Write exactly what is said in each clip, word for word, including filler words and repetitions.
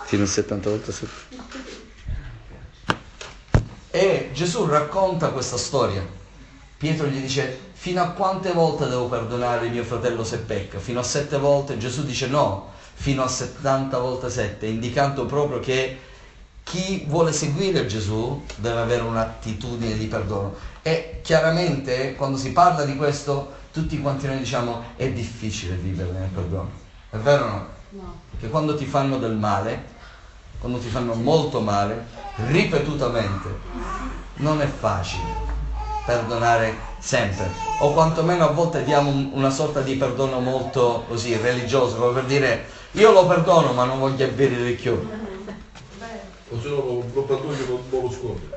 Fino a settanta volte sette. E Gesù racconta questa storia. Pietro gli dice: fino a quante volte devo perdonare mio fratello se pecca? Fino a sette volte? Gesù dice no, fino a settanta volte sette, indicando proprio che chi vuole seguire Gesù deve avere un'attitudine di perdono. E chiaramente quando si parla di questo, tutti quanti noi diciamo è difficile vivere nel perdono. È vero o no? No. Che quando ti fanno del male, quando ti fanno molto male, ripetutamente, non è facile perdonare sempre. O quantomeno a volte diamo un, una sorta di perdono molto così religioso, come per dire io lo perdono ma non voglio avere il ricchione. O se no lo, lo perdono che non, non lo sconto.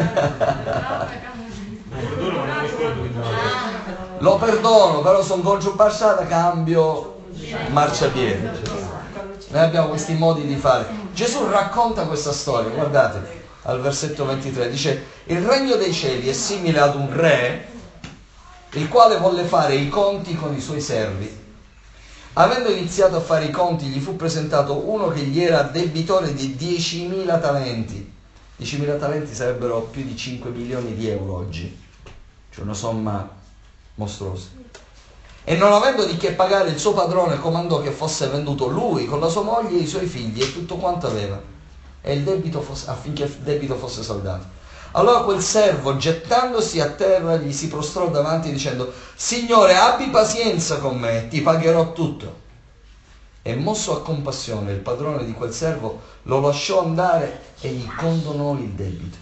Lo perdono, però sono contro passata, cambio marciapiede. Noi abbiamo questi modi di fare. Gesù racconta questa storia, guardate, al versetto ventitré, dice: il regno dei cieli è simile ad un re, il quale volle fare i conti con i suoi servi. Avendo iniziato a fare i conti, gli fu presentato uno che gli era debitore di diecimila talenti. diecimila talenti sarebbero più di cinque milioni di euro oggi, cioè una somma mostruosa. E non avendo di che pagare, il suo padrone comandò che fosse venduto lui con la sua moglie e i suoi figli e tutto quanto aveva, e il debito fosse, affinché il debito fosse saldato. Allora quel servo, gettandosi a terra, gli si prostrò davanti dicendo: Signore, abbi pazienza con me, ti pagherò tutto. E mosso a compassione, il padrone di quel servo lo lasciò andare e gli condonò il debito.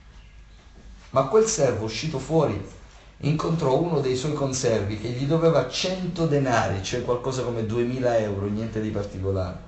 Ma quel servo, uscito fuori, incontrò uno dei suoi conservi che gli doveva cento denari, cioè qualcosa come duemila euro, niente di particolare.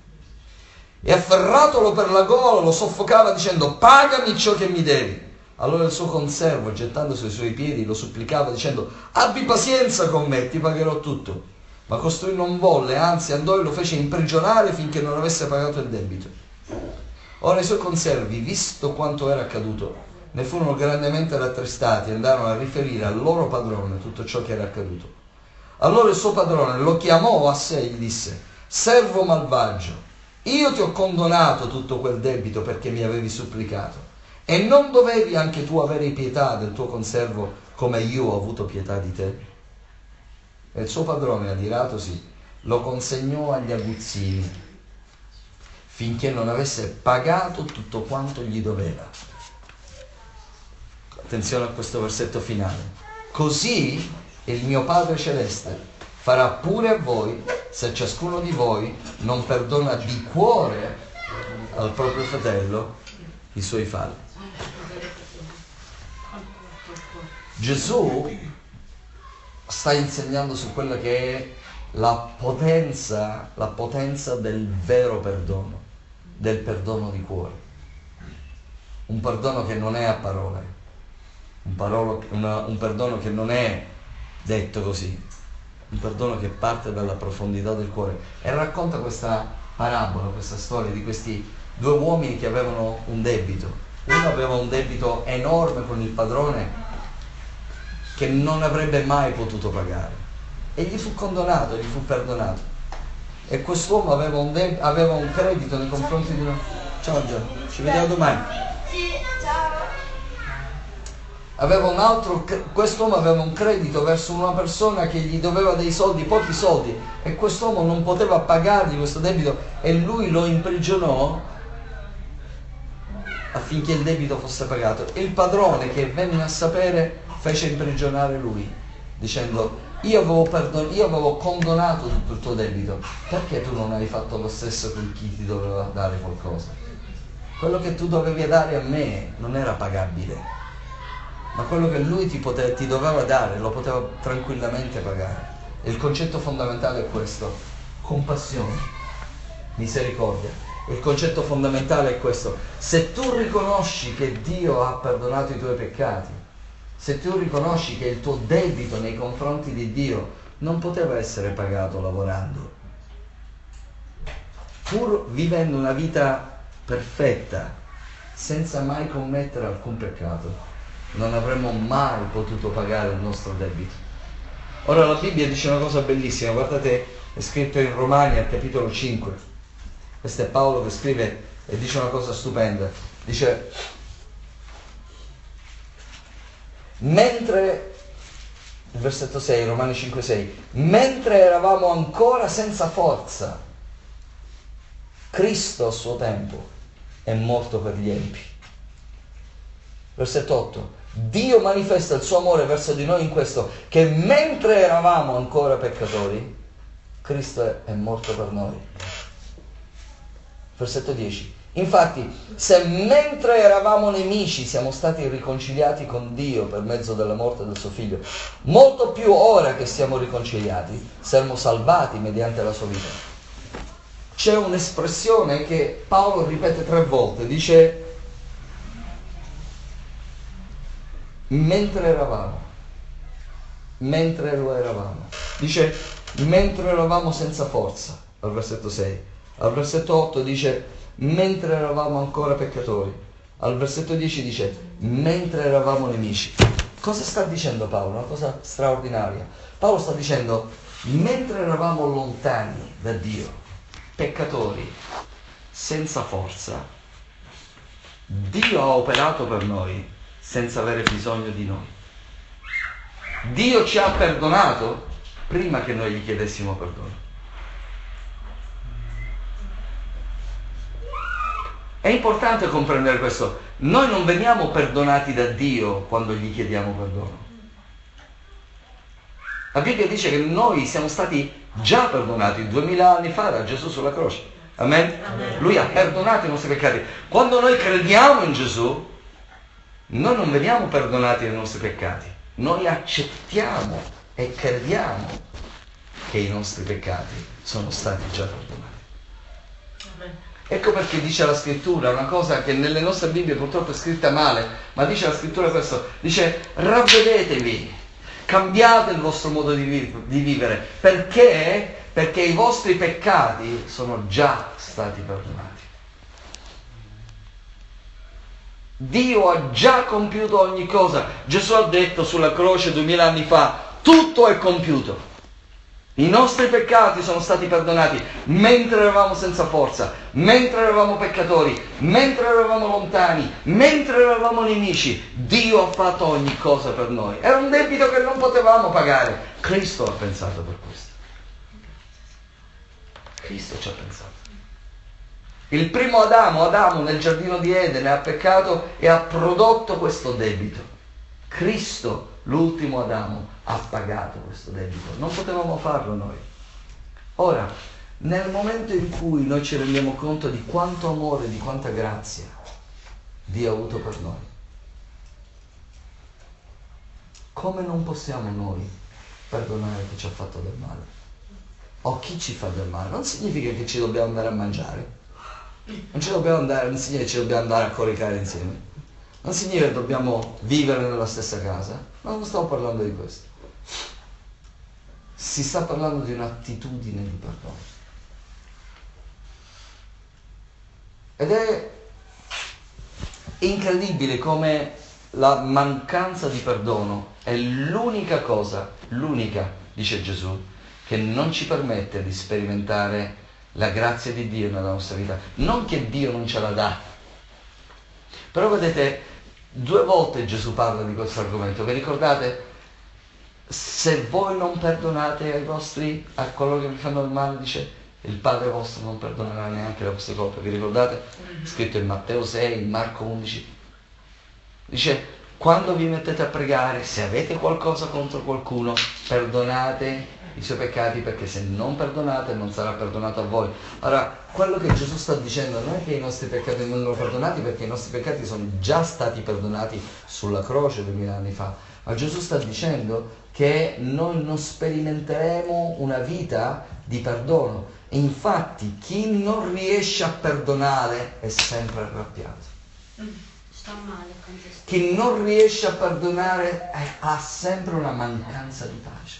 E afferratolo per la gola lo soffocava dicendo: pagami ciò che mi devi. Allora il suo conservo, gettandosi ai suoi piedi, lo supplicava dicendo: abbi pazienza con me, ti pagherò tutto. Ma costui non volle, anzi andò e lo fece imprigionare finché non avesse pagato il debito. Ora i suoi conservi, visto quanto era accaduto, ne furono grandemente rattristati e andarono a riferire al loro padrone tutto ciò che era accaduto. Allora il suo padrone lo chiamò a sé e gli disse: servo malvagio, io ti ho condonato tutto quel debito perché mi avevi supplicato, e non dovevi anche tu avere pietà del tuo conservo come io ho avuto pietà di te? E il suo padrone, adiratosi, lo consegnò agli aguzzini finché non avesse pagato tutto quanto gli doveva. Attenzione a questo versetto finale. Così il mio Padre Celeste farà pure a voi, se ciascuno di voi non perdona di cuore al proprio fratello i suoi falli. Gesù sta insegnando su quella che è la potenza, la potenza del vero perdono, del perdono di cuore. Un perdono che non è a parole, un, parolo, una, un perdono che non è detto così, un perdono che parte dalla profondità del cuore. E racconta questa parabola, questa storia di questi due uomini che avevano un debito. Uno aveva un debito enorme con il padrone che non avrebbe mai potuto pagare, e gli fu condonato, gli fu perdonato. E quest'uomo aveva un, deb- aveva un credito nei confronti di una... Ciao Giorgio, ci vediamo domani. Aveva un altro, quest'uomo aveva un credito verso una persona che gli doveva dei soldi, pochi soldi, e quest'uomo non poteva pagargli questo debito e lui lo imprigionò affinché il debito fosse pagato. E il padrone, che venne a sapere, fece imprigionare lui dicendo: io avevo, perdon- io avevo condonato tutto il tuo debito, perché tu non hai fatto lo stesso con chi ti doveva dare qualcosa? Quello che tu dovevi dare a me non era pagabile, ma quello che lui ti, pote- ti doveva dare lo poteva tranquillamente pagare. E il concetto fondamentale è questo: compassione, misericordia. Il concetto fondamentale è questo: se tu riconosci che Dio ha perdonato i tuoi peccati, se tu riconosci che il tuo debito nei confronti di Dio non poteva essere pagato lavorando, pur vivendo una vita perfetta, senza mai commettere alcun peccato, non avremmo mai potuto pagare il nostro debito. Ora la Bibbia dice una cosa bellissima, guardate, è scritto in Romani al capitolo cinque, Questo è Paolo che scrive e dice una cosa stupenda. Dice, mentre, il versetto sei, Romani cinque sei, mentre eravamo ancora senza forza, Cristo a suo tempo è morto per gli empi. Versetto otto, Dio manifesta il suo amore verso di noi in questo, che mentre eravamo ancora peccatori, Cristo è morto per noi. Versetto dieci, infatti, se mentre eravamo nemici siamo stati riconciliati con Dio per mezzo della morte del suo figlio, molto più ora che siamo riconciliati, saremo salvati mediante la sua vita. C'è un'espressione che Paolo ripete tre volte, dice mentre eravamo, mentre lo eravamo, dice mentre eravamo senza forza, al versetto sei, al versetto otto dice mentre eravamo ancora peccatori, al versetto dieci dice mentre eravamo nemici. Cosa sta dicendo Paolo? Una cosa straordinaria. Paolo sta dicendo mentre eravamo lontani da Dio, peccatori, senza forza, Dio ha operato per noi senza avere bisogno di noi. Dio ci ha perdonato prima che noi gli chiedessimo perdono. È importante comprendere questo. Noi non veniamo perdonati da Dio quando gli chiediamo perdono. La Bibbia dice che noi siamo stati già perdonati duemila anni fa da Gesù sulla croce. Amen? Amen? Lui ha perdonato i nostri peccati. Quando noi crediamo in Gesù, noi non veniamo perdonati dei nostri peccati. Noi accettiamo e crediamo che i nostri peccati sono stati già perdonati. Amen. Ecco perché dice la scrittura una cosa che nelle nostre Bibbie purtroppo è scritta male, ma dice la scrittura questo, dice ravvedetevi, cambiate il vostro modo di, vi- di vivere, perché? Perché i vostri peccati sono già stati perdonati. Dio ha già compiuto ogni cosa. Gesù ha detto sulla croce duemila anni fa, tutto è compiuto. I nostri peccati sono stati perdonati mentre eravamo senza forza, mentre eravamo peccatori, mentre eravamo lontani, mentre eravamo nemici. Dio ha fatto ogni cosa per noi. Era un debito che non potevamo pagare. Cristo ha pensato per questo. Cristo ci ha pensato. Il primo Adamo, Adamo nel giardino di Edene ha peccato e ha prodotto questo debito. Cristo, l'ultimo Adamo, ha pagato questo debito. Non potevamo farlo noi. Ora, nel momento in cui noi ci rendiamo conto di quanto amore, di quanta grazia Dio ha avuto per noi, come non possiamo noi perdonare chi ci ha fatto del male? O chi ci fa del male? Non significa che ci dobbiamo andare a mangiare. Non ci dobbiamo andare, non significa che ci dobbiamo andare a coricare insieme. Non significa che dobbiamo vivere nella stessa casa. No, non stiamo parlando di questo. Si sta parlando di un'attitudine di perdono. Ed è incredibile come la mancanza di perdono è l'unica cosa, l'unica, dice Gesù, che non ci permette di sperimentare la grazia di Dio nella nostra vita. Non che Dio non ce la dà. Però vedete, due volte Gesù parla di questo argomento. Vi ricordate? Se voi non perdonate ai vostri, a coloro che vi fanno del male, dice, il Padre vostro non perdonerà neanche le vostre colpe. Vi ricordate? Scritto in Matteo sei, in Marco undici. Dice, quando vi mettete a pregare, se avete qualcosa contro qualcuno, perdonate i suoi peccati, perché se non perdonate non sarà perdonato a voi. Ora, quello che Gesù sta dicendo non è che i nostri peccati non vengono perdonati, perché i nostri peccati sono già stati perdonati sulla croce duemila anni fa, ma Gesù sta dicendo che noi non sperimenteremo una vita di perdono. E infatti chi non riesce a perdonare è sempre arrabbiato. Sta male con te. Chi non riesce a perdonare è, ha sempre una mancanza di pace.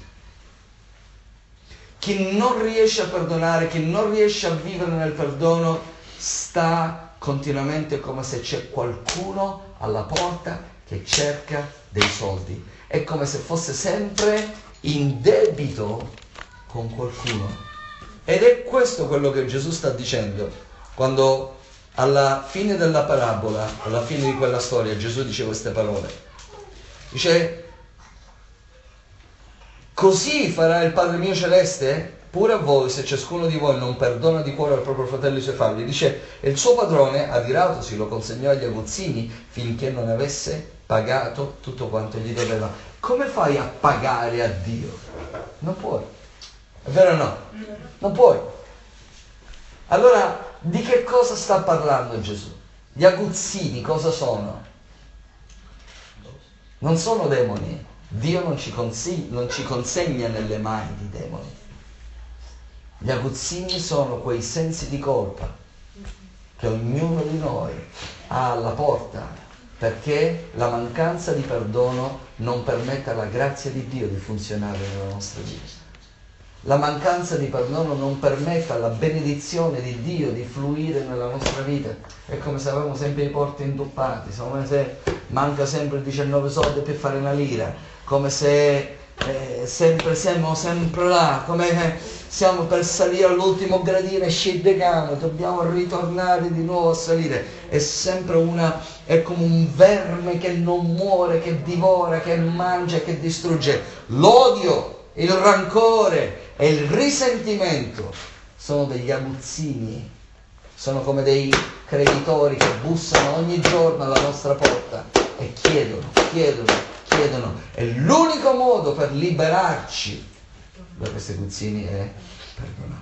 Chi non riesce a perdonare, chi non riesce a vivere nel perdono, sta continuamente come se c'è qualcuno alla porta che cerca dei soldi. È come se fosse sempre in debito con qualcuno. Ed è questo quello che Gesù sta dicendo quando alla fine della parabola, alla fine di quella storia, Gesù dice queste parole. Dice: così farà il Padre mio celeste pure a voi, se ciascuno di voi non perdona di cuore al proprio fratello e i suoi figli. Dice: e il suo padrone, adiratosi, lo consegnò agli aguzzini finché non avesse pagato tutto quanto gli doveva. Come fai a pagare a Dio? Non puoi. È vero o no? Non puoi. Allora, di che cosa sta parlando Gesù? Gli aguzzini cosa sono? Non sono demoni. Dio non ci, consigli, non ci consegna nelle mani di demoni. Gli aguzzini sono quei sensi di colpa che ognuno di noi ha alla porta, perché la mancanza di perdono non permette alla grazia di Dio di funzionare nella nostra vita. La mancanza di perdono non permette alla benedizione di Dio di fluire nella nostra vita. È come se avevamo sempre i porti intoppati, come se manca sempre diciannove soldi per fare una lira, come se eh, sempre siamo sempre là, come siamo per salire all'ultimo gradino e scendiamo, dobbiamo ritornare di nuovo a salire. È sempre una, è come un verme che non muore, che divora, che mangia, che distrugge. L'odio, il rancore e il risentimento sono degli aguzzini, sono come dei creditori che bussano ogni giorno alla nostra porta e chiedono, chiedono, chiedono. E l'unico modo per liberarci da questi aguzzini è perdonare.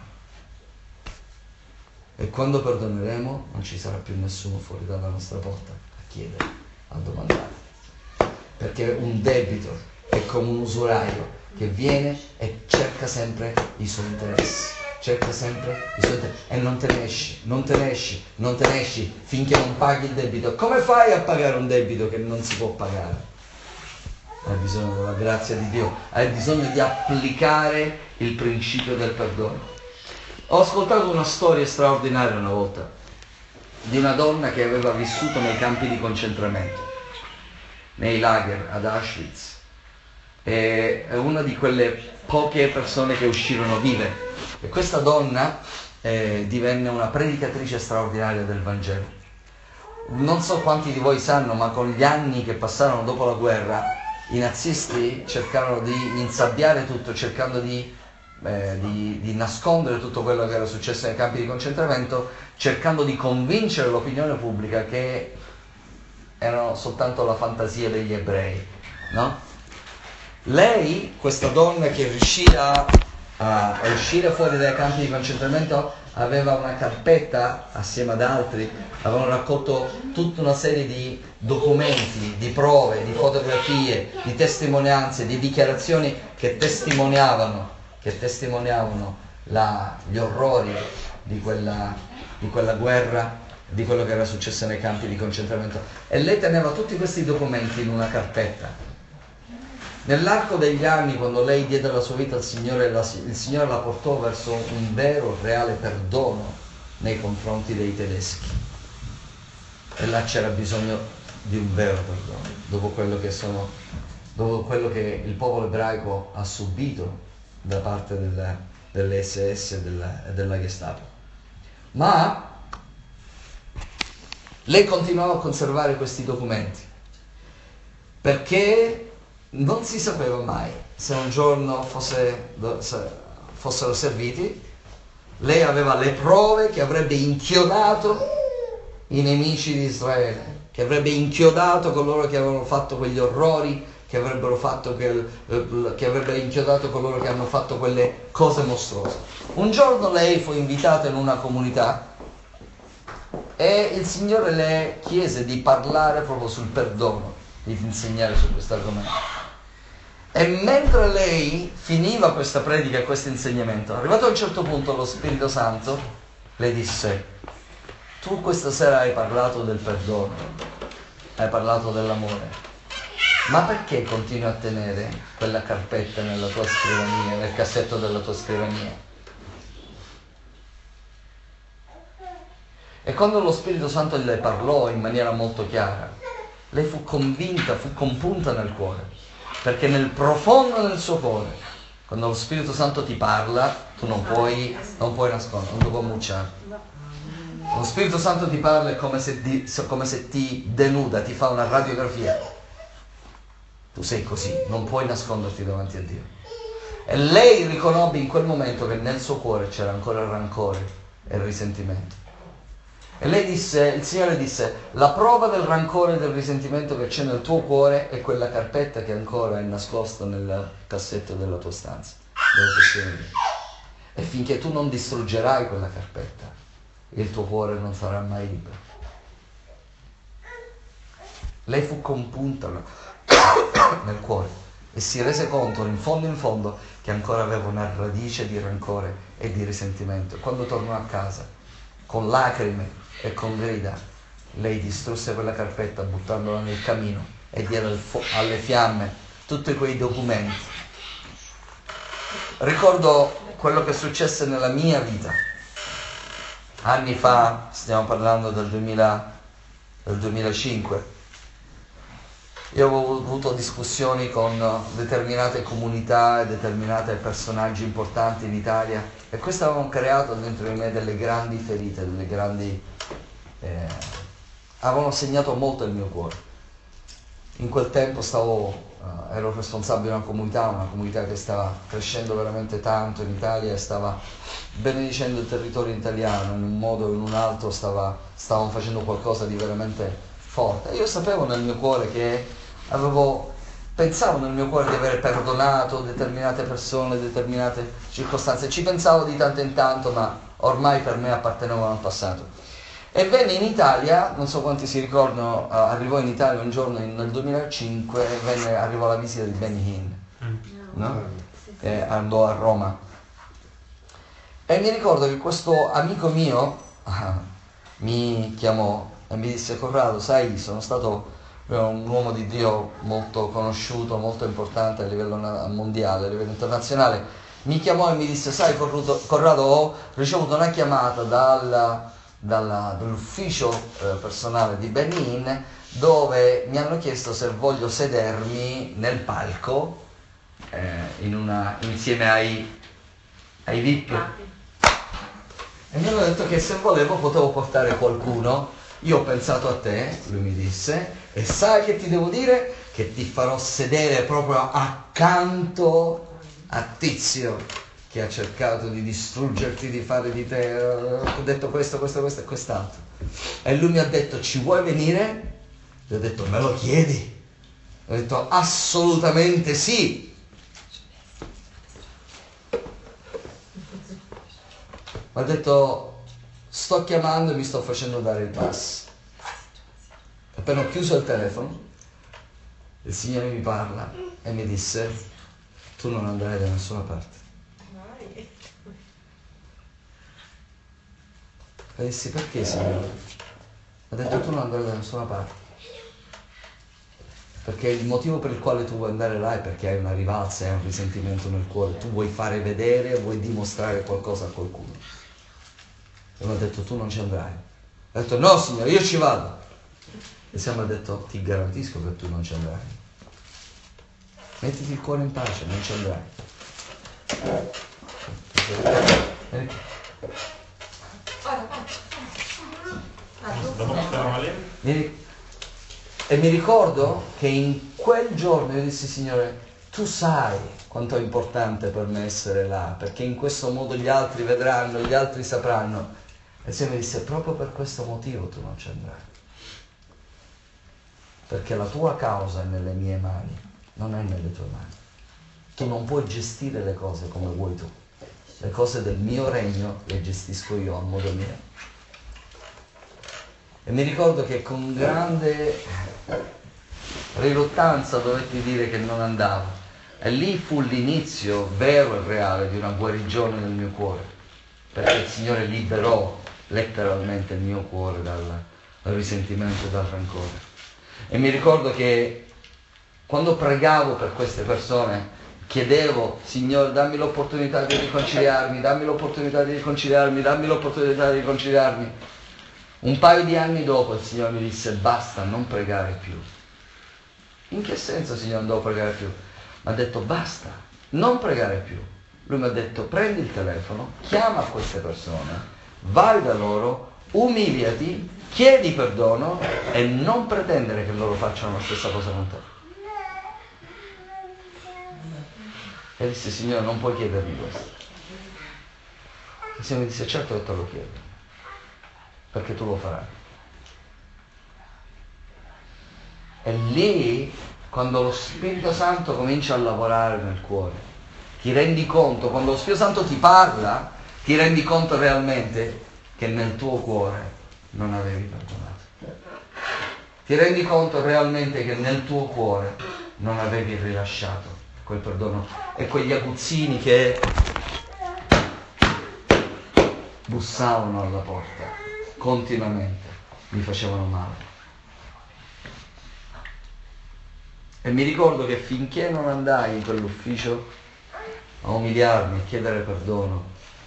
E quando perdoneremo non ci sarà più nessuno fuori dalla nostra porta a chiedere, a domandare. Perché un debito è come un usuraio che viene e cerca sempre i suoi interessi, cerca sempre i suoi interessi e non te ne esci, non te ne esci, non te ne esci finché non paghi il debito. Come fai a pagare un debito che non si può pagare? Hai bisogno della grazia di Dio, hai bisogno di applicare il principio del perdono. Ho ascoltato una storia straordinaria una volta di una donna che aveva vissuto nei campi di concentramento, nei lager ad Auschwitz. È una di quelle poche persone che uscirono vive, e questa donna eh, divenne una predicatrice straordinaria del Vangelo. Non so quanti di voi sanno, ma con gli anni che passarono dopo la guerra i nazisti cercarono di insabbiare tutto, cercando di, eh, di, di nascondere tutto quello che era successo nei campi di concentramento, cercando di convincere l'opinione pubblica che erano soltanto la fantasia degli ebrei, no? Lei, questa donna che riuscì a, a uscire fuori dai campi di concentramento, aveva una carpetta assieme ad altri, avevano raccolto tutta una serie di documenti, di prove, di fotografie, di testimonianze, di dichiarazioni che testimoniavano, che testimoniavano la, gli orrori di quella, di quella guerra, di quello che era successo nei campi di concentramento. E lei teneva tutti questi documenti in una carpetta. Nell'arco degli anni, quando lei diede la sua vita al Signore, la, il Signore la portò verso un vero, reale perdono nei confronti dei tedeschi. E là c'era bisogno di un vero perdono, dopo quello che, sono, dopo quello che il popolo ebraico ha subito da parte della, delle esse esse e della, della Gestapo. Ma lei continuava a conservare questi documenti, perché non si sapeva mai se un giorno fosse, se fossero serviti. Lei aveva le prove che avrebbe inchiodato i nemici di Israele, che avrebbe inchiodato coloro che avevano fatto quegli orrori, che avrebbero fatto quel, che avrebbe inchiodato coloro che hanno fatto quelle cose mostruose. Un giorno lei fu invitata in una comunità e il Signore le chiese di parlare proprio sul perdono, di insegnare su questo argomento. E mentre lei finiva questa predica e questo insegnamento, arrivato a un certo punto lo Spirito Santo le disse: tu questa sera hai parlato del perdono, hai parlato dell'amore, ma perché continui a tenere quella carpetta nella tua scrivania, nel cassetto della tua scrivania? E quando lo Spirito Santo le parlò in maniera molto chiara, lei fu convinta, fu compunta nel cuore. Perché nel profondo del suo cuore, quando lo Spirito Santo ti parla, tu non puoi, non puoi nascondere, non ti puoi mucciare. Lo Spirito Santo ti parla è come se, di, come se ti denuda, ti fa una radiografia. Tu sei così, non puoi nasconderti davanti a Dio. E lei riconobbe in quel momento che nel suo cuore c'era ancora il rancore e il risentimento. E lei disse, il Signore disse, la prova del rancore e del risentimento che c'è nel tuo cuore è quella carpetta che ancora è nascosta nel cassetto della tua stanza, dove ti siendi. E finché tu non distruggerai quella carpetta, il tuo cuore non sarà mai libero. Lei fu compunta nel cuore e si rese conto in fondo in fondo che ancora aveva una radice di rancore e di risentimento. Quando tornò a casa, con lacrime e con grida, lei distrusse quella carpetta buttandola nel camino e diede al fo- alle fiamme tutti quei documenti. Ricordo quello che successe nella mia vita anni fa, stiamo parlando del, duemila, del duemilacinque. Io avevo avuto discussioni con determinate comunità e determinati personaggi importanti in Italia e questo avevano creato dentro di me delle grandi ferite, delle grandi eh, avevano segnato molto il mio cuore. In quel tempo stavo uh, ero responsabile di una comunità, una comunità che stava crescendo veramente tanto in Italia e stava benedicendo il territorio italiano in un modo o in un altro, stava, stavano facendo qualcosa di veramente forte. E io sapevo nel mio cuore che avevo, pensavo nel mio cuore di aver perdonato determinate persone, determinate circostanze, ci pensavo di tanto in tanto, ma ormai per me appartenevano al passato. E venne in Italia, non so quanti si ricordano, uh, arrivò in Italia un giorno in, nel duemilacinque, venne, arrivò la visita di Benny Hinn, no? E andò a Roma. E mi ricordo che questo amico mio uh, mi chiamò e mi disse: Corrado, sai, sono stato un uomo di Dio molto conosciuto, molto importante a livello mondiale, a livello internazionale. Mi chiamò e mi disse: sai Corrado, Corrado ho ricevuto una chiamata dal, dalla, dall'ufficio eh, personale di Benny Hinn, dove mi hanno chiesto se voglio sedermi nel palco eh, in una, insieme ai, ai V I P. E mi hanno detto che se volevo potevo portare qualcuno. Io ho pensato a te, lui mi disse, e sai che ti devo dire? Che ti farò sedere proprio accanto a Tizio, che ha cercato di distruggerti, di fare di te, ho detto questo, questo, questo e quest'altro. E lui mi ha detto: ci vuoi venire? Gli ho detto: me lo chiedi? Ho detto: assolutamente sì. Mi ha detto: sto chiamando e mi sto facendo dare il pass. Appena ho chiuso il telefono, il Signore mi parla e mi disse: tu non andrai da nessuna parte. E dissi: perché, Signore? Ha detto: tu non andrai da nessuna parte, perché il motivo per il quale tu vuoi andare là è perché hai una rivalsa, hai un risentimento nel cuore, tu vuoi fare vedere, vuoi dimostrare qualcosa a qualcuno. E mi ha detto: tu non ci andrai. Ha detto: no, Signore, io ci vado. E Siamo ha detto: ti garantisco che tu non ci andrai. Mettiti il cuore in pace, non ci andrai. E mi ricordo che in quel giorno io dissi: Signore, tu sai quanto è importante per me essere là, perché in questo modo gli altri vedranno, gli altri sapranno. E il Signore mi disse: proprio per questo motivo tu non ci andrai, perché la tua causa è nelle mie mani, non è nelle tue mani. Tu non puoi gestire le cose come vuoi tu. Le cose del mio regno le gestisco io a modo mio. E mi ricordo che con grande riluttanza dovetti dire che non andavo. E lì fu l'inizio vero e reale di una guarigione nel mio cuore, perché il Signore liberò letteralmente il mio cuore dal, dal risentimento e dal rancore. E mi ricordo che quando pregavo per queste persone chiedevo: Signore, dammi l'opportunità di riconciliarmi, dammi l'opportunità di riconciliarmi, dammi l'opportunità di riconciliarmi. Un paio di anni dopo il Signore mi disse: basta, non pregare più. In che senso, Signore, non devo pregare più? Mi ha detto: basta, non pregare più, Lui mi ha detto: prendi il telefono, chiama queste persone, vai da loro, umiliati, chiedi perdono e non pretendere che loro facciano la stessa cosa con te. E disse: Signore, non puoi chiedermi questo. Il Signore mi disse: certo che te lo chiedo, perché tu lo farai. E lì, quando lo Spirito Santo comincia a lavorare nel cuore, ti rendi conto, quando lo Spirito Santo ti parla, ti rendi conto realmente che nel tuo cuore non avevi perdonato. Ti rendi conto realmente che nel tuo cuore non avevi rilasciato quel perdono. E quegli aguzzini che bussavano alla porta continuamente mi facevano male. E mi ricordo che finché non andai in quell'ufficio a umiliarmi, a chiedere perdono,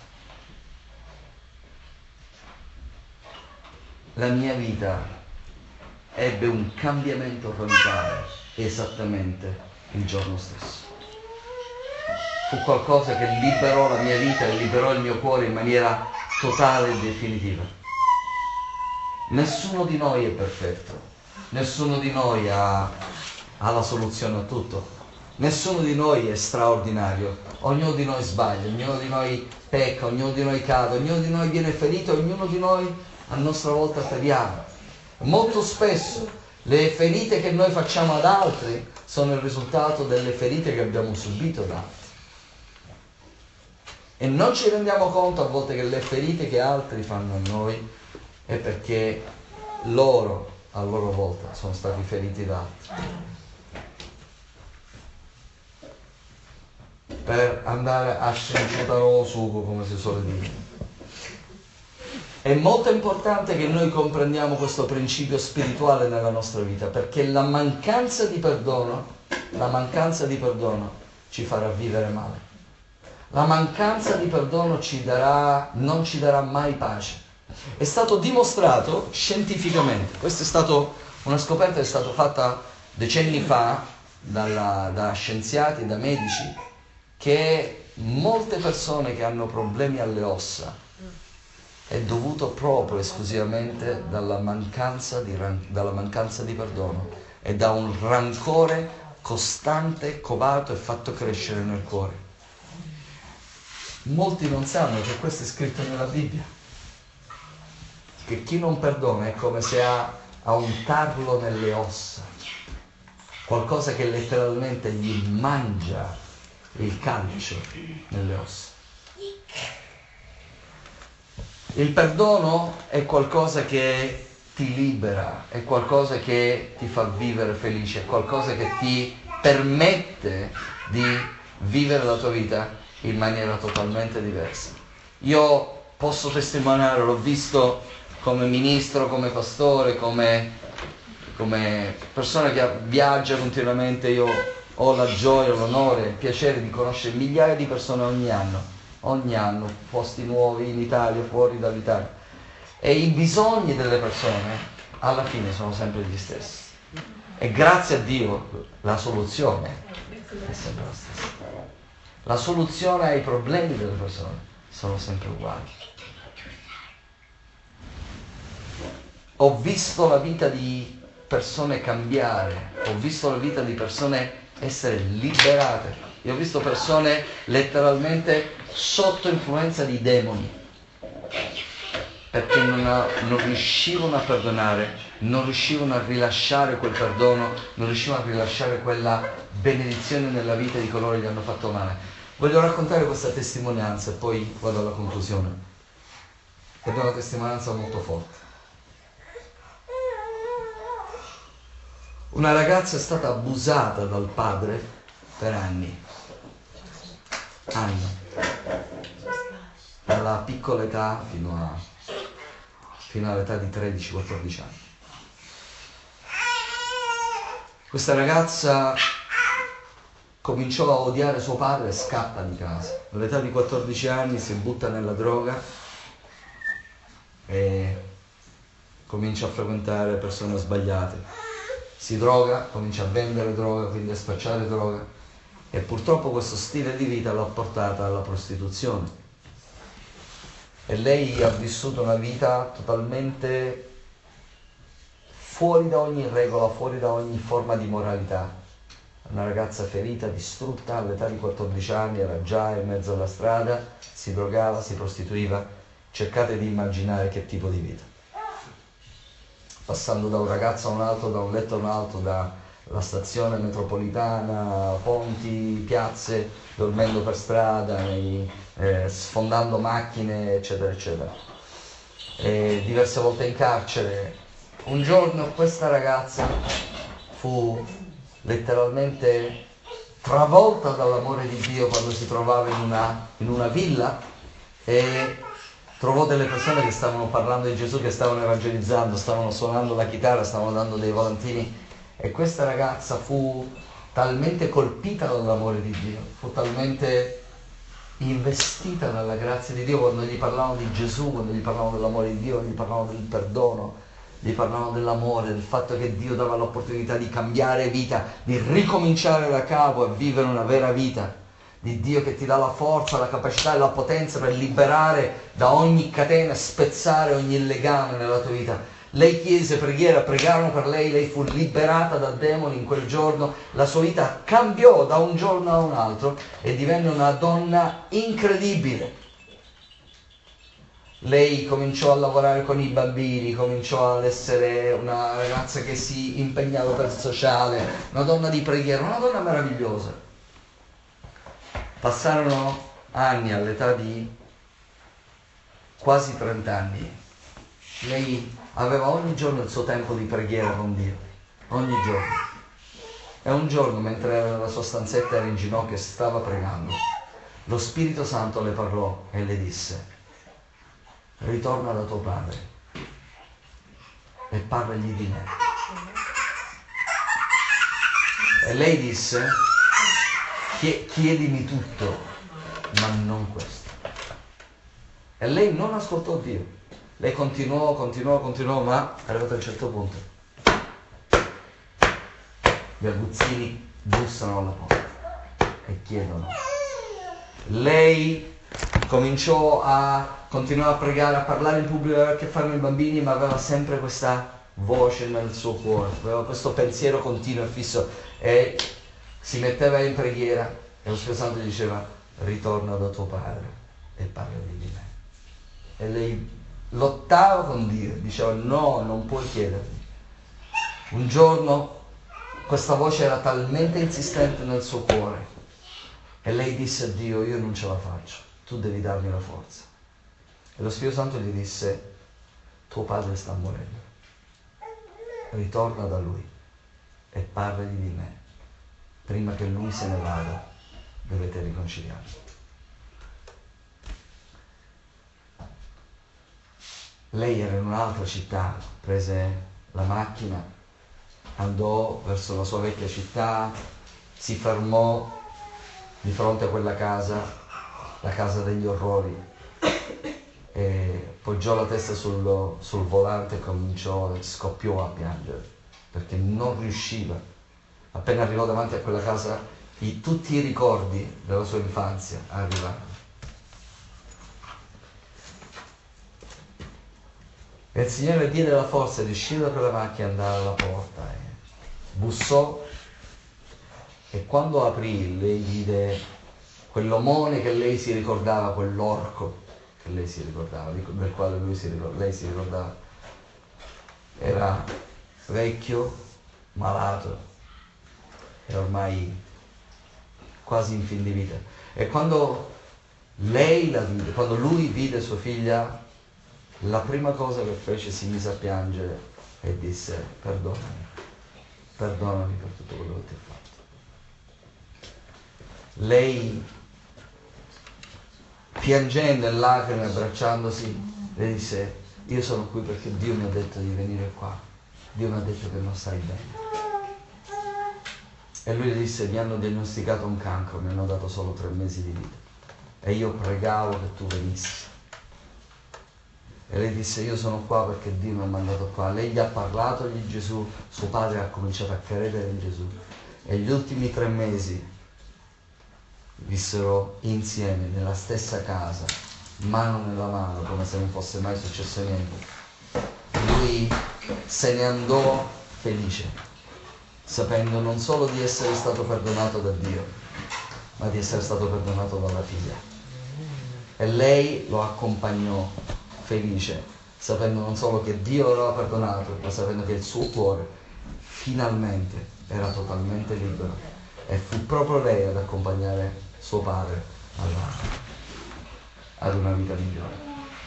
la mia vita ebbe un cambiamento radicale esattamente il giorno stesso. Fu qualcosa che liberò la mia vita e liberò il mio cuore in maniera totale e definitiva. Nessuno di noi è perfetto, nessuno di noi ha, ha la soluzione a tutto. Nessuno di noi è straordinario, ognuno di noi sbaglia, ognuno di noi pecca, ognuno di noi cade, ognuno di noi viene ferito, ognuno di noi a nostra volta feriamo. Molto spesso le ferite che noi facciamo ad altri sono il risultato delle ferite che abbiamo subito da altri. E non ci rendiamo conto a volte che le ferite che altri fanno a noi è perché loro a loro volta sono stati feriti da altri. Per andare a scinciutare lo sugo, come si suole dire. È molto importante che noi comprendiamo questo principio spirituale nella nostra vita, perché la mancanza di perdono, la mancanza di perdono ci farà vivere male. La mancanza di perdono ci darà, non ci darà mai pace. È stato dimostrato scientificamente, questa è stato una scoperta che è stata fatta decenni fa dalla, da scienziati, da medici, che molte persone che hanno problemi alle ossa è dovuto proprio esclusivamente dalla mancanza di, dalla mancanza di perdono e da un rancore costante, covato e fatto crescere nel cuore. Molti non sanno che questo è scritto nella Bibbia, che chi non perdona è come se ha, ha un tarlo nelle ossa, qualcosa che letteralmente gli mangia il calcio nelle ossa. Il perdono è qualcosa che ti libera, è qualcosa che ti fa vivere felice, è qualcosa che ti permette di vivere la tua vita in maniera totalmente diversa. Io posso testimoniare, l'ho visto come ministro, come pastore, come, come persona che viaggia continuamente. Io ho la gioia, l'onore, il piacere di conoscere migliaia di persone ogni anno, ogni anno, posti nuovi in Italia, fuori dall'Italia. E i bisogni delle persone alla fine sono sempre gli stessi. E grazie a Dio la soluzione è sempre la stessa. La soluzione ai problemi delle persone sono sempre uguali. Ho visto la vita di persone cambiare, ho visto la vita di persone essere liberate. Io ho visto persone letteralmente sotto influenza di demoni, perché non, ha, non riuscivano a perdonare, non riuscivano a rilasciare quel perdono, non riuscivano a rilasciare quella benedizione nella vita di coloro che gli hanno fatto male. Voglio raccontare questa testimonianza e poi vado alla conclusione. Ed è una testimonianza molto forte. Una ragazza è stata abusata dal padre per anni. Anni. Dalla piccola età fino, a, fino all'età di tredici quattordici anni. Questa ragazza cominciò a odiare suo padre e scappa di casa. All'età di quattordici anni si butta nella droga e comincia a frequentare persone sbagliate. Si droga, comincia a vendere droga, quindi a spacciare droga, E purtroppo questo stile di vita l'ha portata alla prostituzione. E lei ha vissuto una vita totalmente fuori da ogni regola, fuori da ogni forma di moralità. Una ragazza ferita, distrutta, all'età di quattordici anni, era già in mezzo alla strada, si drogava, si prostituiva. Cercate di immaginare che tipo di vita. Passando da un ragazzo a un altro, da un letto a un altro, dalla stazione metropolitana, ponti, piazze, dormendo per strada, nei, eh, sfondando macchine, eccetera, eccetera. E diverse volte in carcere. Un giorno questa ragazza fu letteralmente travolta dall'amore di Dio quando si trovava in una, in una villa e trovò delle persone che stavano parlando di Gesù, che stavano evangelizzando, stavano suonando la chitarra, stavano dando dei volantini, e questa ragazza fu talmente colpita dall'amore di Dio, fu talmente investita dalla grazia di Dio quando gli parlavano di Gesù, quando gli parlavano dell'amore di Dio, quando gli parlavano del perdono, gli parlavano dell'amore, del fatto che Dio dava l'opportunità di cambiare vita, di ricominciare da capo e vivere una vera vita, di Dio che ti dà la forza, la capacità e la potenza per liberare da ogni catena, spezzare ogni legame nella tua vita. Lei chiese preghiera, pregarono per lei, lei fu liberata da demoni in quel giorno, la sua vita cambiò da un giorno a un altro e divenne una donna incredibile. Lei cominciò a lavorare con i bambini, cominciò ad essere una ragazza che si impegnava per il sociale, una donna di preghiera, una donna meravigliosa. Passarono anni, all'età di quasi trenta anni. Lei aveva ogni giorno il suo tempo di preghiera con Dio, ogni giorno. E un giorno, mentre era nella sua stanzetta, era in ginocchio e stava pregando, lo Spirito Santo le parlò e le disse: ritorna da tuo padre e parlagli di me. E lei disse: chiedimi tutto, ma non questo. E lei non ascoltò Dio. Lei continuò, continuò, continuò, ma arrivato a un certo punto gli aguzzini bussano alla porta e chiedono. Lei cominciò a continuare a pregare, a parlare in pubblico, aveva a che fare con i bambini, ma aveva sempre questa voce nel suo cuore, aveva questo pensiero continuo e fisso, e si metteva in preghiera e lo Spirito Santo gli diceva: ritorna da tuo padre e parlagli di me. E lei lottava con Dio, diceva: no, non puoi chiedermi. Un giorno questa voce era talmente insistente nel suo cuore e lei disse a Dio: io non ce la faccio, tu devi darmi la forza. E lo Spirito Santo gli disse: tuo padre sta morendo, ritorna da lui e parlagli di me, prima che lui se ne vada dovete riconciliarvi. Lei era in un'altra città, prese la macchina, andò verso la sua vecchia città, si fermò di fronte a quella casa, la casa degli orrori, e poggiò la testa sul, sul volante e cominciò, scoppiò a piangere, perché non riusciva. Appena arrivò davanti a quella casa, i, tutti i ricordi della sua infanzia arrivarono. E il Signore le diede la forza di uscire da quella macchina e andare alla porta. E bussò, e quando aprì lei vide quell'omone che lei si ricordava, quell'orco che lei si ricordava, del quale lui si ricordava, lei si ricordava. Era vecchio, malato e ormai quasi in fin di vita. E quando lei la vide, quando lui vide sua figlia, la prima cosa che fece, si mise a piangere e disse: perdonami, perdonami per tutto quello che ti ho fatto. Lei, piangendo e lacrime, abbracciandosi, le disse: io sono qui perché Dio mi ha detto di venire qua, Dio mi ha detto che non stai bene. E lui le disse: mi hanno diagnosticato un cancro, mi hanno dato solo tre mesi di vita e io pregavo che tu venissi. E lei disse: io sono qua perché Dio mi ha mandato qua. Lei gli ha parlato di Gesù, suo padre ha cominciato a credere in Gesù, e gli ultimi tre mesi vissero insieme nella stessa casa, mano nella mano, come se non fosse mai successo niente. Lui se ne andò felice, sapendo non solo di essere stato perdonato da Dio, ma di essere stato perdonato dalla figlia. E lei lo accompagnò felice, sapendo non solo che Dio lo aveva perdonato, ma sapendo che il suo cuore finalmente era totalmente libero. E fu proprio lei ad accompagnare suo padre alla, ad una vita migliore.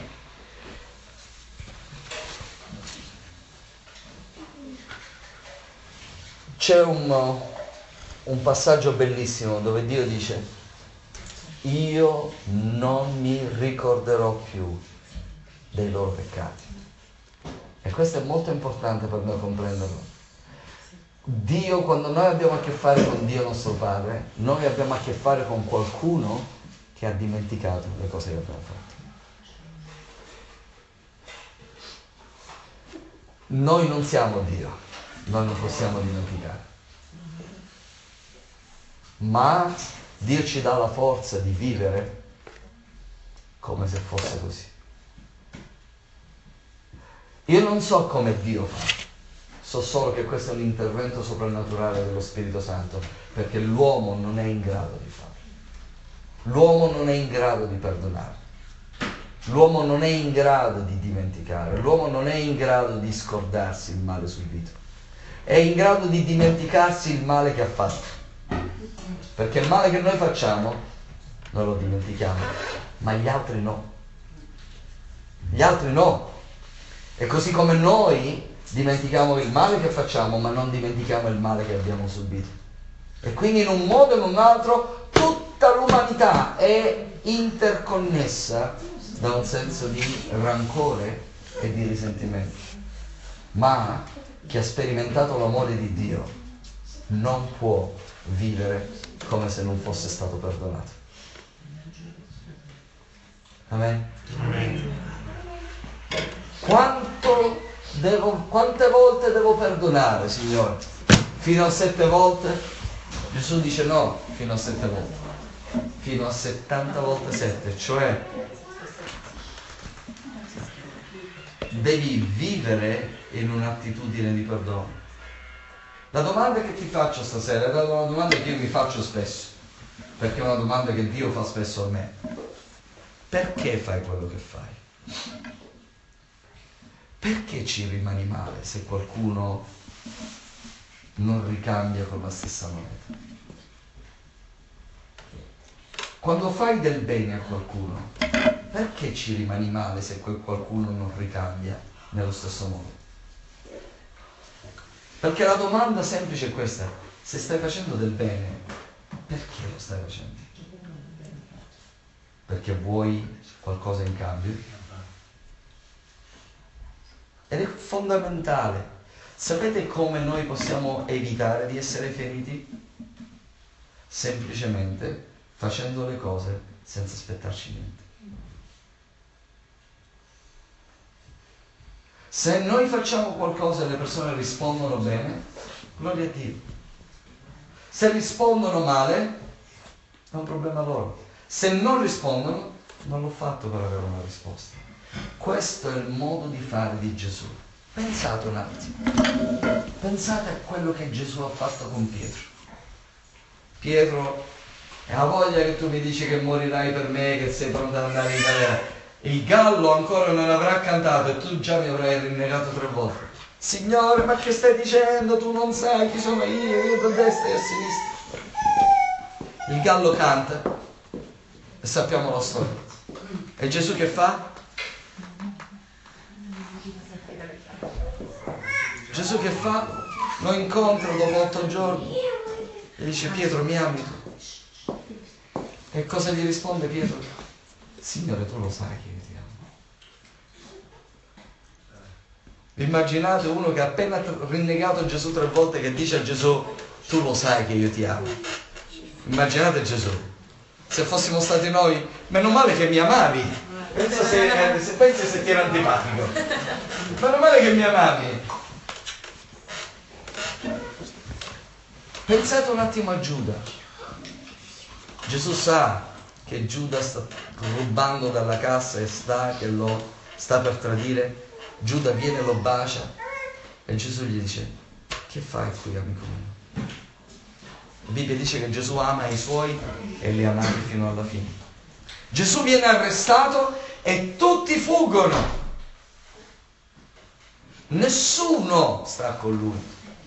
C'è un, un passaggio bellissimo dove Dio dice: io non mi ricorderò più dei loro peccati. E questo è molto importante per noi comprenderlo. Dio, quando noi abbiamo a che fare con Dio nostro Padre, noi abbiamo a che fare con qualcuno che ha dimenticato le cose che abbiamo fatto. Noi non siamo Dio, noi non possiamo dimenticare. Ma Dio ci dà la forza di vivere come se fosse così. Io non so come Dio fa, so solo che questo è un intervento soprannaturale dello Spirito Santo, perché l'uomo non è in grado di farlo. L'uomo non è in grado di perdonare. L'uomo non è in grado di dimenticare. L'uomo non è in grado di scordarsi il male subito. È in grado di dimenticarsi il male che ha fatto. Perché il male che noi facciamo noi lo dimentichiamo, ma gli altri no. Gli altri no. E così come noi dimentichiamo il male che facciamo, ma non dimentichiamo il male che abbiamo subito. E quindi in un modo o in un altro tutta l'umanità è interconnessa da un senso di rancore e di risentimento. Ma chi ha sperimentato l'amore di Dio non può vivere come se non fosse stato perdonato. Amen? Amen. Quanto devo, quante volte devo perdonare, Signore? Fino a sette volte? Gesù dice no, fino a sette volte. Fino a settanta volte sette, cioè devi vivere in un'attitudine di perdono. La domanda che ti faccio stasera è una domanda che io mi faccio spesso, perché è una domanda che Dio fa spesso a me. Perché fai quello che fai? Perché ci rimani male se qualcuno non ricambia con la stessa moneta? Quando fai del bene a qualcuno, perché ci rimani male se quel qualcuno non ricambia nello stesso modo? Perché la domanda semplice è questa: se stai facendo del bene, perché lo stai facendo? Perché vuoi qualcosa in cambio? Ed è fondamentale. Sapete come noi possiamo evitare di essere feriti? Semplicemente facendo le cose senza aspettarci niente. Se noi facciamo qualcosa e le persone rispondono bene, gloria a Dio. Se rispondono male, è un problema loro. Se non rispondono, non l'ho fatto per avere una risposta. Questo è il modo di fare di Gesù. Pensate un attimo. Pensate a quello che Gesù ha fatto con Pietro. Pietro, ha voglia che tu mi dici che morirai per me, che sei pronto ad andare in galera. Il gallo ancora non avrà cantato e tu già mi avrai rinnegato tre volte. Signore, ma che stai dicendo? Tu non sai chi sono io, io da destra e a sinistra. Il gallo canta e sappiamo la storia. E Gesù che fa? Gesù che fa? Lo incontra dopo otto giorni e dice: Pietro, mi ami tu? E cosa gli risponde Pietro? Signore, tu lo sai che io ti amo. Immaginate uno che ha appena rinnegato Gesù tre volte che dice a Gesù: tu lo sai che io ti amo. Immaginate Gesù. Se fossimo stati noi, meno male che mi amavi. Pensa se, eh, se pensi se ti era antipatico. Meno male che mi amavi. Pensate un attimo a Giuda. Gesù sa che Giuda sta rubando dalla cassa e sta che lo sta per tradire. Giuda viene e lo bacia e Gesù gli dice: che fai qui, amico mio? La Bibbia dice che Gesù ama i suoi e li ha amati fino alla fine. Gesù viene arrestato e tutti fuggono. Nessuno sta con lui.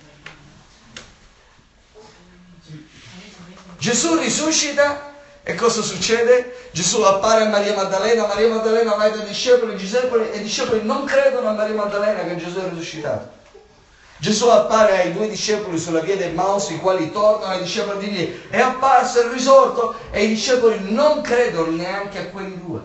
Gesù risuscita e cosa succede? Gesù appare a Maria Maddalena, Maria Maddalena va dai discepoli, i discepoli e i discepoli non credono a Maria Maddalena che Gesù è risuscitato. Gesù appare ai due discepoli sulla via del Maus, i quali tornano ai discepoli di dire: è apparso, è risorto, e i discepoli non credono neanche a quelli due.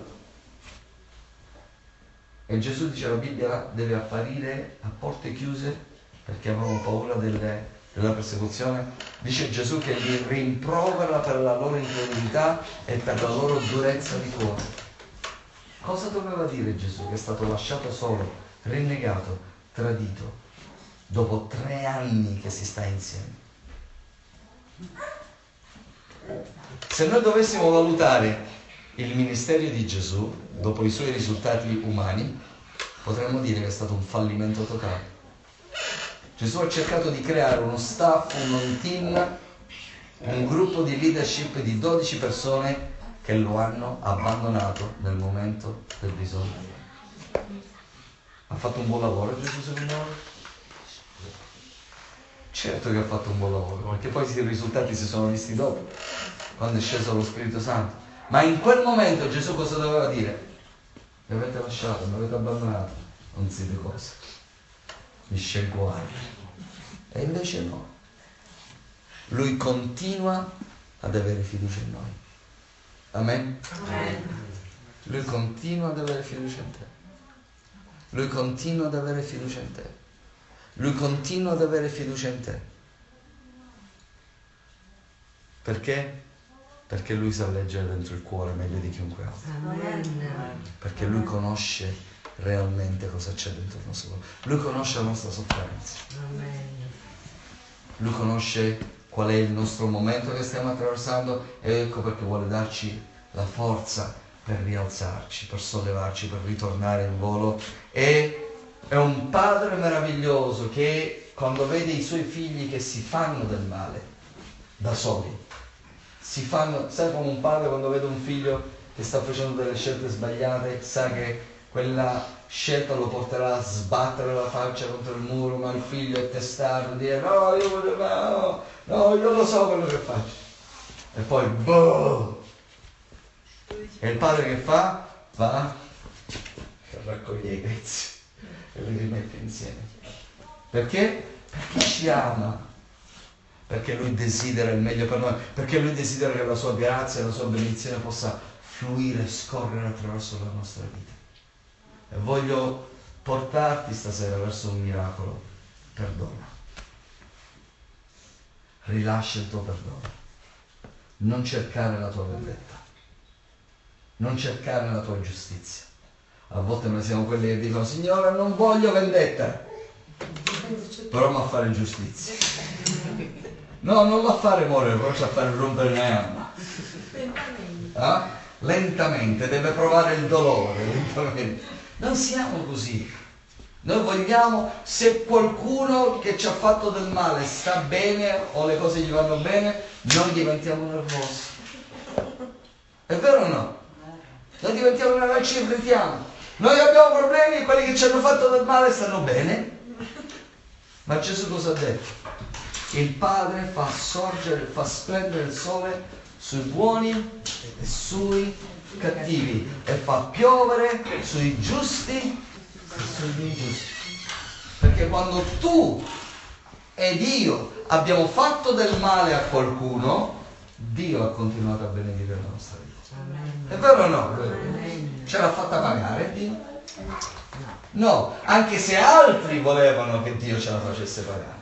E Gesù dice, la Bibbia deve apparire a porte chiuse perché avevano paura delle, della persecuzione. Dice Gesù che li rimprovera per la loro incredulità e per la loro durezza di cuore. Cosa doveva dire Gesù? Che è stato lasciato solo, rinnegato, tradito, dopo tre anni che si sta insieme. Se noi dovessimo valutare il ministero di Gesù dopo i suoi risultati umani, potremmo dire che è stato un fallimento totale. Gesù ha cercato di creare uno staff, un team, un gruppo di leadership di dodici persone che lo hanno abbandonato nel momento del bisogno. Ha fatto un buon lavoro Gesù secondo voi? Certo che ha fatto un buon lavoro, perché poi i risultati si sono visti dopo, quando è sceso lo Spirito Santo. Ma in quel momento Gesù cosa doveva dire? Mi avete lasciato, mi avete abbandonato, non siete cose, mi scelgo altri. E invece no. Lui continua ad avere fiducia in noi. Amen? Amen. Lui continua ad avere fiducia in te. Lui continua ad avere fiducia in te. Lui continua ad avere fiducia in te. Perché? Perché lui sa leggere dentro il cuore meglio di chiunque altro. Amen. Perché lui conosce realmente cosa c'è dentro il nostro cuore. Lui conosce la nostra sofferenza. Amen. Lui conosce qual è il nostro momento che stiamo attraversando e ecco perché vuole darci la forza per rialzarci, per sollevarci, per ritornare in volo. E è un padre meraviglioso che quando vede i suoi figli che si fanno del male da soli, si fanno, sai come un padre quando vede un figlio che sta facendo delle scelte sbagliate, sa che quella scelta lo porterà a sbattere la faccia contro il muro, ma il figlio è testardo, dire no, io voglio, no, no, io lo so quello che faccio. E poi boh! E il padre che fa? Va, raccoglie i pezzi e li rimette insieme. Perché? Perché ci ama. Perché lui desidera il meglio per noi, perché lui desidera che la sua grazia e la sua benedizione possa fluire e scorrere attraverso la nostra vita. E voglio portarti stasera verso un miracolo. Perdona. Rilascia il tuo perdono. Non cercare la tua vendetta. Non cercare la tua giustizia. A volte noi siamo quelli che dicono: Signore, non voglio vendetta, però ma fare giustizia. No, non va a fare morire, però c'è a fare rompere le gambe. Eh? Lentamente, deve provare il dolore, lentamente. Non siamo così. Noi vogliamo, se qualcuno che ci ha fatto del male sta bene o le cose gli vanno bene, noi diventiamo nervosi. È vero o no? Noi diventiamo nervosi, ci irritiamo. Noi abbiamo problemi e quelli che ci hanno fatto del male stanno bene. Ma Gesù cosa ha detto? Il Padre fa sorgere, fa splendere il sole sui buoni e sui cattivi e fa piovere sui giusti e sugli ingiusti. Perché quando tu ed io abbiamo fatto del male a qualcuno, Dio ha continuato a benedire la nostra vita. È vero o no? Ce l'ha fatta pagare Dio? No, anche se altri volevano che Dio ce la facesse pagare.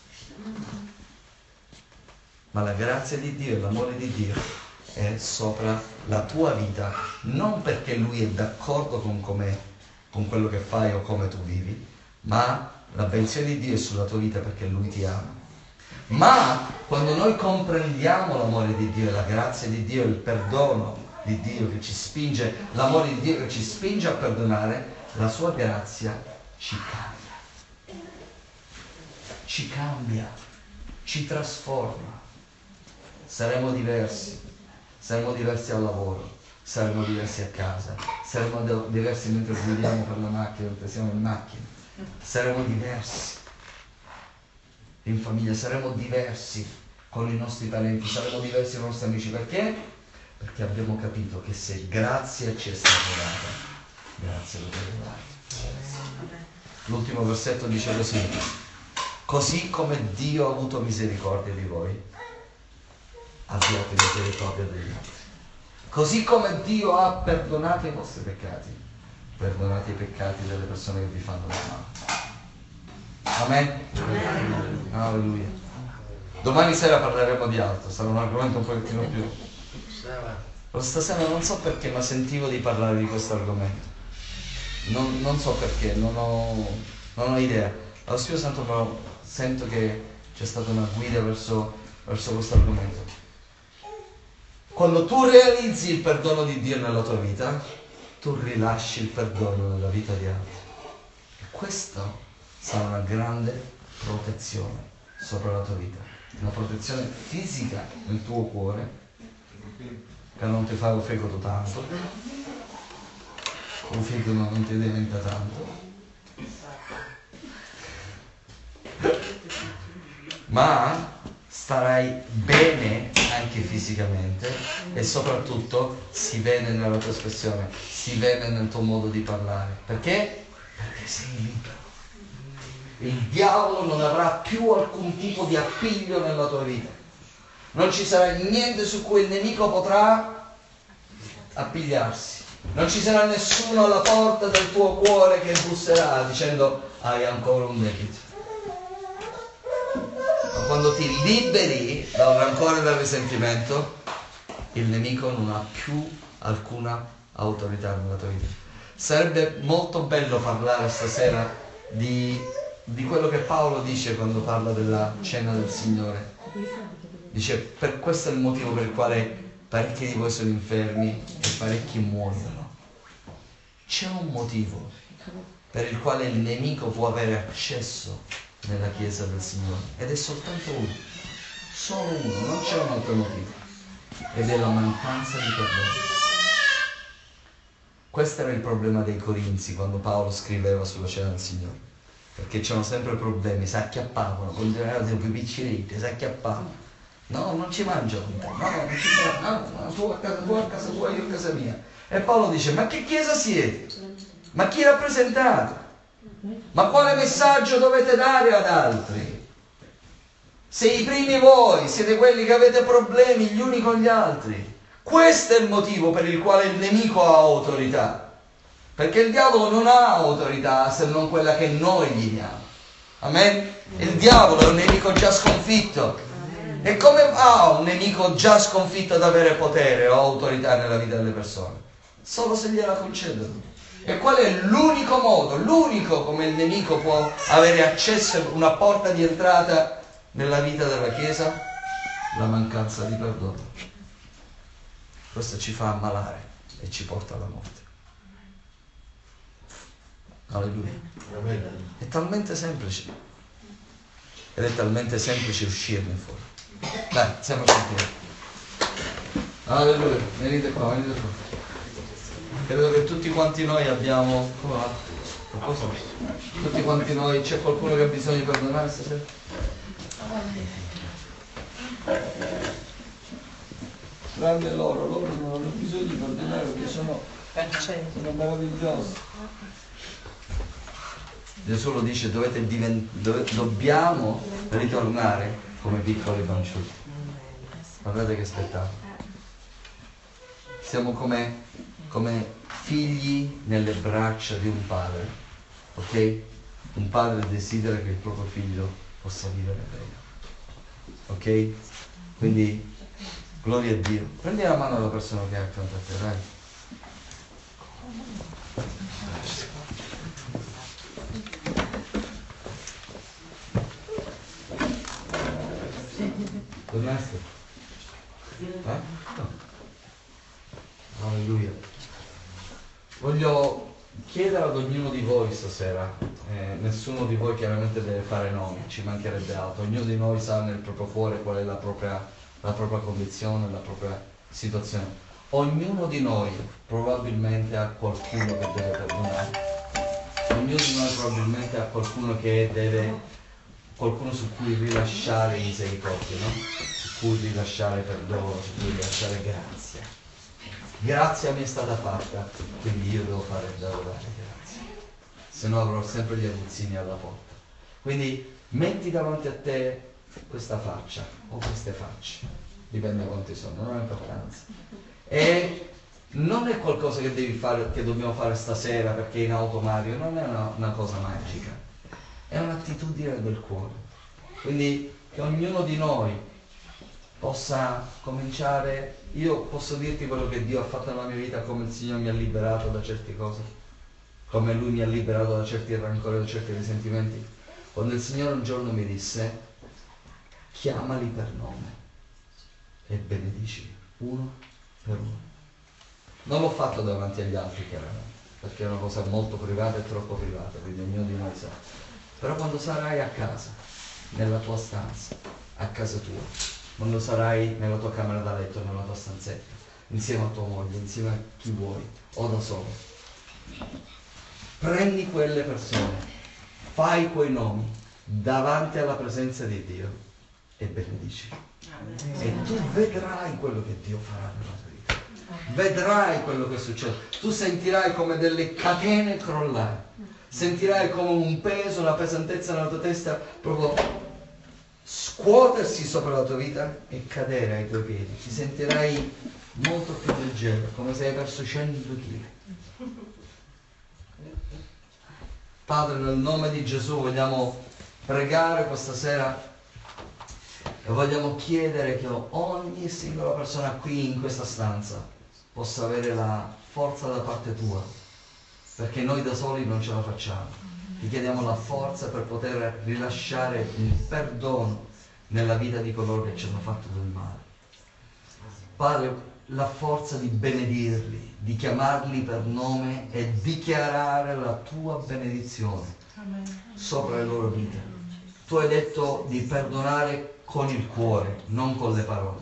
Ma la grazia di Dio e l'amore di Dio è sopra la tua vita, non perché Lui è d'accordo con, com'è, con quello che fai o come tu vivi, ma la benedizione di Dio è sulla tua vita perché Lui ti ama. Ma quando noi comprendiamo l'amore di Dio, la grazia di Dio, il perdono di Dio che ci spinge, l'amore di Dio che ci spinge a perdonare, la sua grazia ci cambia, ci cambia, ci trasforma. Saremo diversi, saremo diversi al lavoro, saremo diversi a casa, saremo diversi mentre guidiamo per la macchina, mentre siamo in macchina, saremo diversi in famiglia, saremo diversi con i nostri talenti, saremo diversi con i nostri amici. Perché? Perché abbiamo capito che se grazia ci è stata data, grazia potete dare. L'ultimo versetto dice così: così come Dio ha avuto misericordia di voi, abbiate misericordia degli altri. Così come Dio ha perdonato i vostri peccati, perdonate i peccati delle persone che vi fanno del male. Amen? Amen. Alleluia. Domani sera parleremo di altro, sarà un argomento un pochettino più. Però stasera non so perché, ma sentivo di parlare di questo argomento. Non, non so perché, non ho, non ho idea. Allo Spirito Santo però sento che c'è stata una guida verso, verso questo argomento. Quando tu realizzi il perdono di Dio nella tua vita, tu rilasci il perdono nella vita di altri. E questo sarà una grande protezione sopra la tua vita. Una protezione fisica nel tuo cuore, che non ti fa un fegato tanto, un fegato non ti diventa tanto, ma starai bene anche fisicamente e soprattutto si vede nella tua espressione, si vede nel tuo modo di parlare. Perché? Perché sei libero. Il diavolo non avrà più alcun tipo di appiglio nella tua vita. Non ci sarà niente su cui il nemico potrà appigliarsi. Non ci sarà nessuno alla porta del tuo cuore che busserà dicendo hai ancora un debito. Ma quando ti liberi dal rancore e dal risentimento, il nemico non ha più alcuna autorità nella tua vita. Sarebbe molto bello parlare stasera di, di quello che Paolo dice quando parla della cena del Signore. Dice: per questo è il motivo per il quale parecchi di voi sono infermi e parecchi muoiono. C'è un motivo per il quale il nemico può avere accesso nella Chiesa del Signore, ed è soltanto uno, solo uno, non c'è un altro motivo, ed è la mancanza di perdono. Questo era il problema dei Corinzi quando Paolo scriveva sulla cena del Signore, perché c'erano sempre problemi, si acchiappavano, continuavano sempre picciriti, si acchiappavano. No, non ci mangio con te, no, non ci mangio, no, no, tu a casa tua, a casa tua, io a casa mia. E Paolo dice: ma che chiesa siete? Ma chi rappresentate? Ma quale messaggio dovete dare ad altri? Se i primi voi siete quelli che avete problemi gli uni con gli altri. Questo è il motivo per il quale il nemico ha autorità. Perché il diavolo non ha autorità se non quella che noi gli diamo. Amen? Il diavolo è un nemico già sconfitto. E come ha un nemico già sconfitto ad avere potere o autorità nella vita delle persone? Solo se gliela concedono. E qual è l'unico modo, l'unico come il nemico può avere accesso, una porta di entrata nella vita della Chiesa? La mancanza di perdono. Questo ci fa ammalare e ci porta alla morte. Alleluia. È talmente semplice. Ed è talmente semplice uscirne fuori. Dai, siamo tranquilli. Alleluia. Venite qua, venite qua. Credo che tutti quanti noi abbiamo... Come va? Cosa? Tutti quanti noi... C'è qualcuno che ha bisogno di perdonare stasera? Grande loro, loro non hanno bisogno di perdonare perché sono, sono meravigliosi. Gesù lo dice: dovete divent- dove- dobbiamo ritornare come piccoli fanciulli. Guardate che spettacolo. Siamo come, come figli nelle braccia di un padre, ok? Un padre desidera che il proprio figlio possa vivere bene, ok? Quindi gloria a Dio. Prendi la mano alla persona che è accanto a te, dai. Dove essere? Eh? No. Alleluia. Voglio chiedere ad ognuno di voi stasera, eh, nessuno di voi chiaramente deve fare nomi, ci mancherebbe altro, ognuno di noi sa nel proprio cuore qual è la propria, la propria condizione, la propria situazione. Ognuno di noi probabilmente ha qualcuno che deve perdonare, ognuno di noi probabilmente ha qualcuno che deve, qualcuno su cui rilasciare misericordia, no? Su cui rilasciare perdono, su cui rilasciare grazia. Grazia mi è stata fatta, quindi io devo fare devo dare grazia, se no avrò sempre gli aguzzini alla porta. Quindi metti davanti a te questa faccia o queste facce, dipende da quanti sono, non ha importanza. E non è qualcosa che devi fare, che dobbiamo fare stasera perché è in automatico, non è una, una cosa magica, è un'attitudine del cuore. Quindi che ognuno di noi possa cominciare. Io posso dirti quello che Dio ha fatto nella mia vita, come il Signore mi ha liberato da certe cose, come Lui mi ha liberato da certi rancori, da certi risentimenti. Quando il Signore un giorno mi disse: chiamali per nome e benedici uno per uno. Non l'ho fatto davanti agli altri, chiaramente, perché è una cosa molto privata e troppo privata, quindi ognuno di noi sa. Però quando sarai a casa, nella tua stanza, a casa tua, quando sarai nella tua camera da letto, nella tua stanzetta, insieme a tua moglie, insieme a chi vuoi, o da solo, prendi quelle persone, fai quei nomi davanti alla presenza di Dio e benedici. E tu vedrai quello che Dio farà nella tua vita. Vedrai quello che succede. Tu sentirai come delle catene crollare. Sentirai come un peso, una pesantezza nella tua testa proprio scuotersi sopra la tua vita e cadere ai tuoi piedi. Ti sentirai molto più leggero, come se hai perso cento chili. Padre, nel nome di Gesù vogliamo pregare questa sera e vogliamo chiedere che ogni singola persona qui in questa stanza possa avere la forza da parte tua, perché noi da soli non ce la facciamo. Ti chiediamo la forza per poter rilasciare il perdono nella vita di coloro che ci hanno fatto del male. Padre, la forza di benedirli, di chiamarli per nome e dichiarare la tua benedizione sopra le loro vite. Tu hai detto di perdonare con il cuore, non con le parole.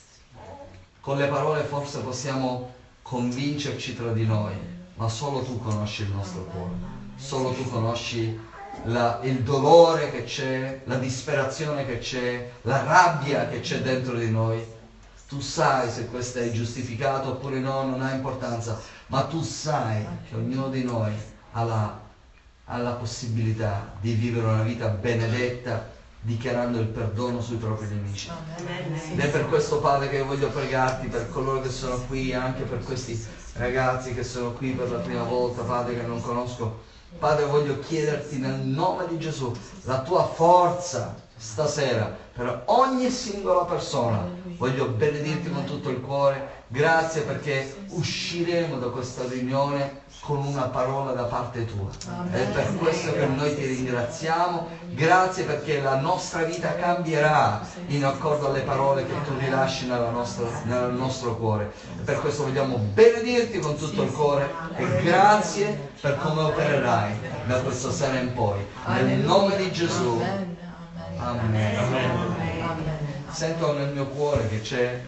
Con le parole forse possiamo convincerci tra di noi, ma solo tu conosci il nostro cuore. Solo tu conosci la, il dolore che c'è, la disperazione che c'è, la rabbia che c'è dentro di noi. Tu sai se questo è giustificato oppure no, non ha importanza, ma tu sai che ognuno di noi ha la, ha la possibilità di vivere una vita benedetta, dichiarando il perdono sui propri nemici. Ed è per questo, Padre, che voglio pregarti per coloro che sono qui, anche per questi ragazzi che sono qui per la prima volta, Padre, che non conosco. Padre, voglio chiederti nel nome di Gesù la tua forza stasera per ogni singola persona. Voglio benedirti con tutto il cuore. Grazie perché usciremo da questa riunione con una parola da parte tua. Ed è per questo che noi ti ringraziamo. Grazie perché la nostra vita cambierà in accordo alle parole che tu rilasci nella nostra, nel nostro cuore. E per questo vogliamo benedirti con tutto il cuore e grazie per come opererai da questa sera in poi. Nel nome di Gesù. Amen. Amen. Sento nel mio cuore che c'è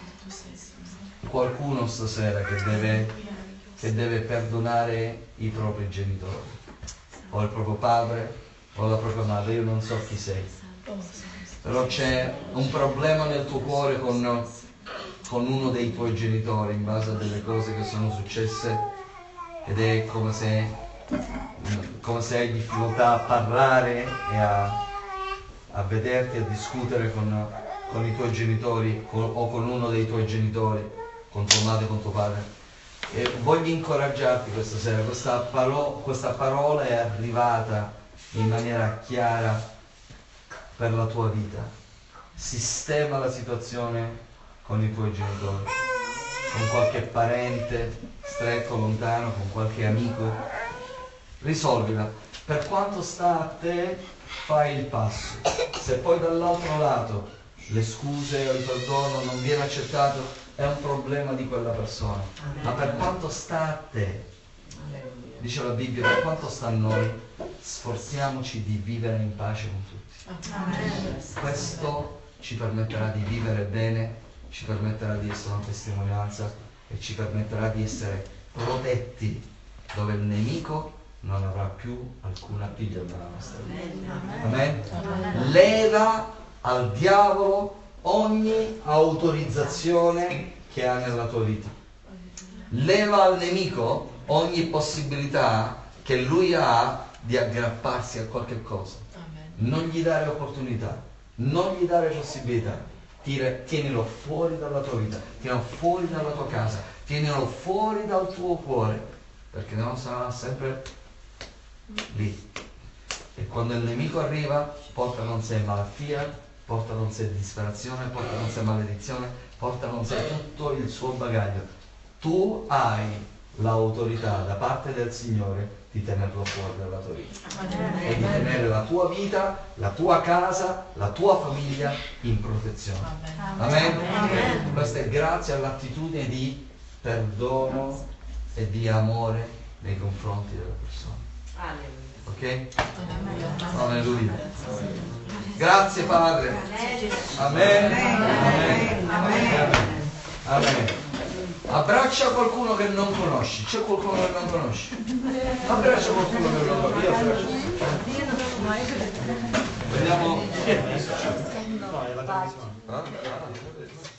qualcuno stasera che deve, che deve perdonare i propri genitori, o il proprio padre, o la propria madre. Io non so chi sei, però c'è un problema nel tuo cuore con, con uno dei tuoi genitori in base a delle cose che sono successe, ed è come se, come se hai difficoltà a parlare e a, a vederti, a discutere con, con i tuoi genitori con, o con uno dei tuoi genitori, con tua madre, con tuo padre. E voglio incoraggiarti questa sera. Questa, paro- questa parola è arrivata in maniera chiara per la tua vita. Sistema la situazione con i tuoi genitori, con qualche parente stretto, lontano, con qualche amico. Risolvila. Per quanto sta a te, fai il passo. Se poi dall'altro lato le scuse o il perdono non viene accettato, è un problema di quella persona. Ma per quanto sta a te, dice la Bibbia, per quanto sta a noi, sforziamoci di vivere in pace con tutti. Questo ci permetterà di vivere bene, ci permetterà di essere una testimonianza e ci permetterà di essere protetti dove il nemico non avrà più alcun appiglio nella nostra vita. Amen? Leva al diavolo ogni autorizzazione che ha nella tua vita. Leva al nemico ogni possibilità che lui ha di aggrapparsi a qualche cosa. Non gli dare opportunità, non gli dare possibilità. Tire, tienilo fuori dalla tua vita, tienilo fuori dalla tua casa, tienilo fuori dal tuo cuore, perché non sarà sempre lì. E quando il nemico arriva, porta con sé malattia, porta con sé disperazione, porta con sé maledizione, porta con sé tutto il suo bagaglio. Tu hai l'autorità da parte del Signore di tenerlo fuori dalla tua vita e di tenere la tua vita, la tua casa, la tua famiglia in protezione. Amen? Amen. Questo è grazie all'attitudine di perdono e di amore nei confronti della persona. Ok? Alleluia. Grazie Padre. Amen. Amen. Amen. Amen. Abbraccia qualcuno che non conosci. C'è qualcuno che non conosci? Abbraccia qualcuno che non conosci. Io abbraccio. Vediamo. No, è la televisione. Ah, ah.